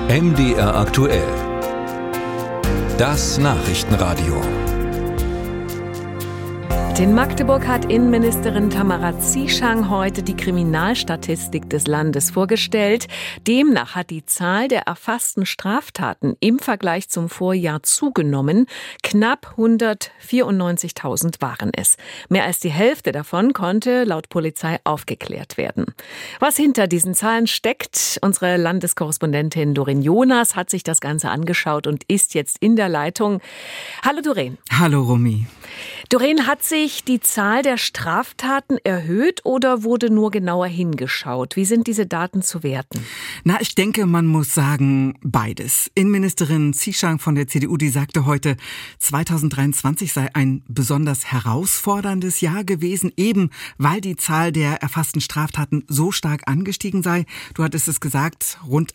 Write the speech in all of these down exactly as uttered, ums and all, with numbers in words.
M D R aktuell. Das Nachrichtenradio. In Magdeburg hat Innenministerin Tamara Zieschang heute die Kriminalstatistik des Landes vorgestellt. Demnach hat die Zahl der erfassten Straftaten im Vergleich zum Vorjahr zugenommen. Knapp hundertvierundneunzigtausend waren es. Mehr als die Hälfte davon konnte laut Polizei aufgeklärt werden. Was hinter diesen Zahlen steckt, unsere Landeskorrespondentin Doreen Jonas hat sich das Ganze angeschaut und ist jetzt in der Leitung. Hallo Doreen. Hallo Romy. Doreen, hat sich die Zahl der Straftaten erhöht oder wurde nur genauer hingeschaut? Wie sind diese Daten zu werten? Na, ich denke, man muss sagen, beides. Innenministerin Zieschang von der C D U, die sagte heute, zweitausenddreiundzwanzig sei ein besonders herausforderndes Jahr gewesen, eben weil die Zahl der erfassten Straftaten so stark angestiegen sei. Du hattest es gesagt, rund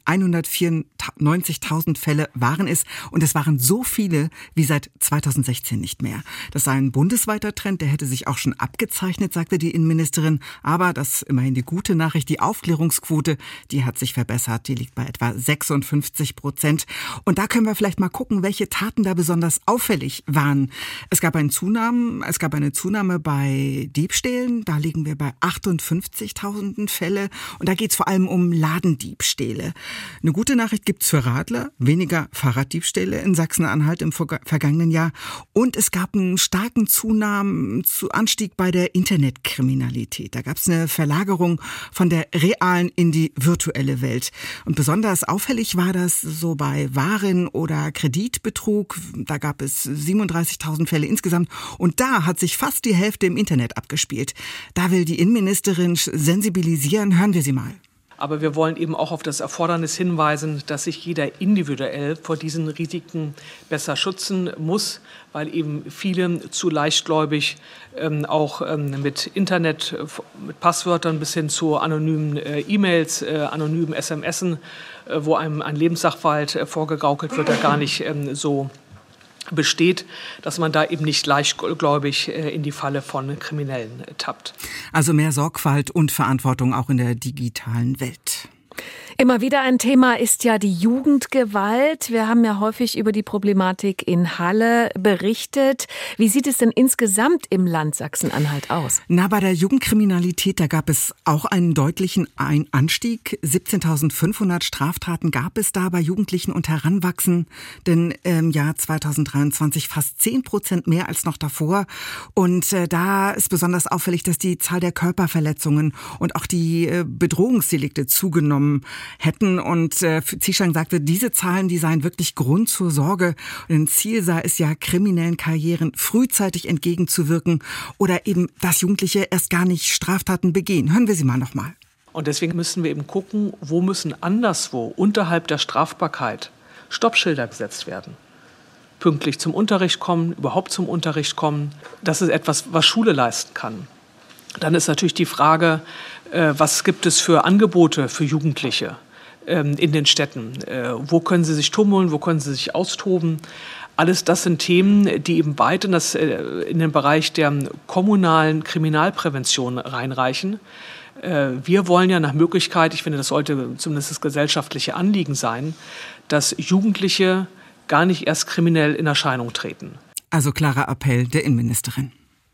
hundertvierundneunzigtausend Fälle waren es und es waren so viele wie seit zweitausendsechzehn nicht mehr. Das sei ein bundesweiter Trend, der hätte sich auch schon abgezeichnet, sagte die Innenministerin. Aber das ist immerhin die gute Nachricht, die Aufklärungsquote, die hat sich verbessert. Die liegt bei etwa sechsundfünfzig Prozent. Und da können wir vielleicht mal gucken, welche Taten da besonders auffällig waren. Es gab einen Zunahmen, es gab eine Zunahme bei Diebstählen. Da liegen wir bei achtundfünfzigtausend Fälle. Und da geht es vor allem um Ladendiebstähle. Eine gute Nachricht gibt's für Radler. Weniger Fahrraddiebstähle in Sachsen-Anhalt im vergangenen Jahr. Und es gab einen starken Zunahmen, zu Anstieg bei der Internetkriminalität. Da gab es eine Verlagerung von der realen in die virtuelle Welt. Und besonders auffällig war das so bei Waren- oder Kreditbetrug. Da gab es siebenunddreißigtausend Fälle insgesamt. Und da hat sich fast die Hälfte im Internet abgespielt. Da will die Innenministerin sensibilisieren. Hören wir sie mal. Aber wir wollen eben auch auf das Erfordernis hinweisen, dass sich jeder individuell vor diesen Risiken besser schützen muss, weil eben viele zu leichtgläubig ähm, auch ähm, mit Internet, mit Passwörtern bis hin zu anonymen äh, E-Mails, äh, anonymen S M S, äh, wo einem ein Lebenssachverhalt äh, vorgegaukelt wird, der gar nicht ähm, so besteht, dass man da eben nicht leichtgläubig in die Falle von Kriminellen tappt. Also mehr Sorgfalt und Verantwortung auch in der digitalen Welt. Immer wieder ein Thema ist ja die Jugendgewalt. Wir haben ja häufig über die Problematik in Halle berichtet. Wie sieht es denn insgesamt im Land Sachsen-Anhalt aus? Na, bei der Jugendkriminalität, da gab es auch einen deutlichen Anstieg. siebzehntausendfünfhundert Straftaten gab es da bei Jugendlichen und Heranwachsenden im Jahr zweitausenddreiundzwanzig, fast zehn Prozent mehr als noch davor. Und äh, da ist besonders auffällig, dass die Zahl der Körperverletzungen und auch die äh, Bedrohungsdelikte zugenommen hätten. Und äh, Zieschang sagte, diese Zahlen, die seien wirklich Grund zur Sorge. Und ein Ziel sei es ja, kriminellen Karrieren frühzeitig entgegenzuwirken oder eben, dass Jugendliche erst gar nicht Straftaten begehen. Hören wir sie mal nochmal. Und deswegen müssen wir eben gucken, wo müssen anderswo unterhalb der Strafbarkeit Stoppschilder gesetzt werden. Pünktlich zum Unterricht kommen, überhaupt zum Unterricht kommen. Das ist etwas, was Schule leisten kann. Dann ist natürlich die Frage, äh, was gibt es für Angebote für Jugendliche ähm, in den Städten? Äh, wo können sie sich tummeln, wo können sie sich austoben? Alles das sind Themen, die eben weit in, das, äh, in den Bereich der kommunalen Kriminalprävention reinreichen. Äh, wir wollen ja nach Möglichkeit, ich finde, das sollte zumindest das gesellschaftliche Anliegen sein, dass Jugendliche gar nicht erst kriminell in Erscheinung treten. Also klarer Appell der Innenministerin.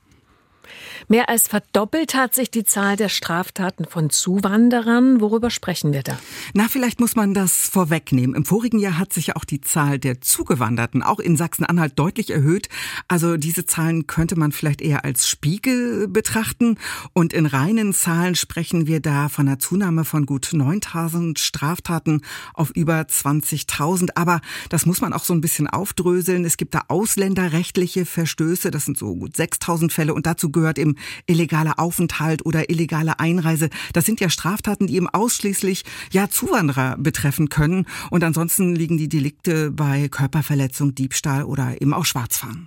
Mehr als verdoppelt hat sich die Zahl der Straftaten von Zuwanderern. Worüber sprechen wir da? Na, vielleicht muss man das vorwegnehmen. Im vorigen Jahr hat sich ja auch die Zahl der Zugewanderten auch in Sachsen-Anhalt deutlich erhöht. Also diese Zahlen könnte man vielleicht eher als Spiegel betrachten. Und in reinen Zahlen sprechen wir da von einer Zunahme von gut neuntausend Straftaten auf über zwanzigtausend. Aber das muss man auch so ein bisschen aufdröseln. Es gibt da ausländerrechtliche Verstöße. Das sind so gut sechstausend Fälle. Und dazu gehört eben illegaler Aufenthalt oder illegale Einreise. Das sind ja Straftaten, die eben ausschließlich ja Zuwanderer betreffen können. Und ansonsten liegen die Delikte bei Körperverletzung, Diebstahl oder eben auch Schwarzfahren.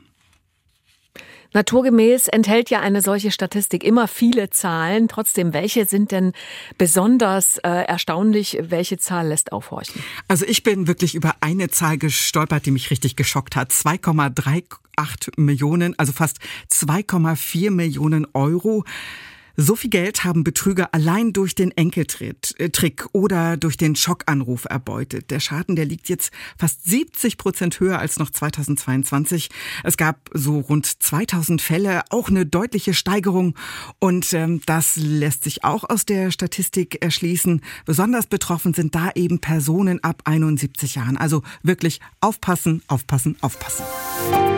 Naturgemäß enthält ja eine solche Statistik immer viele Zahlen. Trotzdem, welche sind denn besonders äh, erstaunlich? Welche Zahl lässt aufhorchen? Also ich bin wirklich über eine Zahl gestolpert, die mich richtig geschockt hat. zwei Komma acht Millionen, also fast zwei Komma vier Millionen Euro. So viel Geld haben Betrüger allein durch den Enkeltrick oder durch den Schockanruf erbeutet. Der Schaden, der liegt jetzt fast siebzig Prozent höher als noch zweitausendzweiundzwanzig. Es gab so rund zweitausend Fälle, auch eine deutliche Steigerung. Und ähm, das lässt sich auch aus der Statistik erschließen. Besonders betroffen sind da eben Personen ab einundsiebzig Jahren. Also wirklich aufpassen, aufpassen, aufpassen.